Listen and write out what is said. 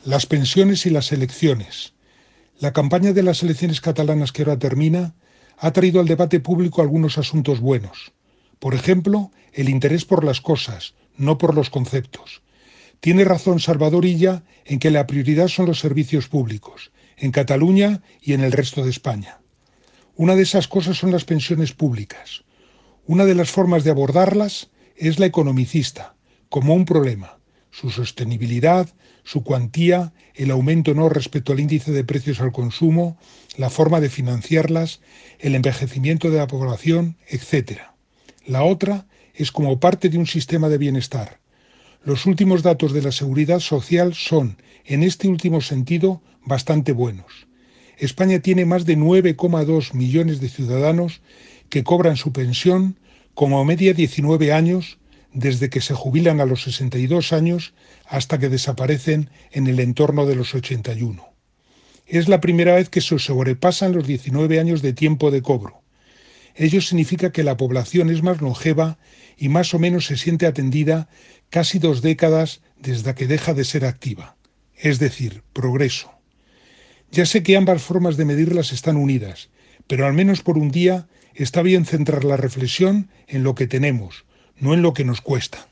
Las pensiones y las elecciones. La campaña de las elecciones catalanas que ahora termina ha traído al debate público algunos asuntos buenos. Por ejemplo, el interés por las cosas, no por los conceptos. Tiene razón Salvador Illa en que la prioridad son los servicios públicos, en Cataluña y en el resto de España. Una de esas cosas son las pensiones públicas. Una de las formas de abordarlas es la economicista, como un problema. Su sostenibilidad, su cuantía, el aumento no respecto al índice de precios al consumo, la forma de financiarlas, el envejecimiento de la población, etc. La otra es como parte de un sistema de bienestar. Los últimos datos de la Seguridad Social son, en este último sentido, bastante buenos. España tiene más de 9,2 millones de ciudadanos que cobran su pensión como media 19 años, desde que se jubilan a los 62 años hasta que desaparecen en el entorno de los 81. Es la primera vez que se sobrepasan los 19 años de tiempo de cobro. Ello significa que la población es más longeva y más o menos se siente atendida casi 2 décadas desde que deja de ser activa. Es decir, progreso. Ya sé que ambas formas de medirlas están unidas, pero al menos por un día está bien centrar la reflexión en lo que tenemos, no en lo que nos cuesta.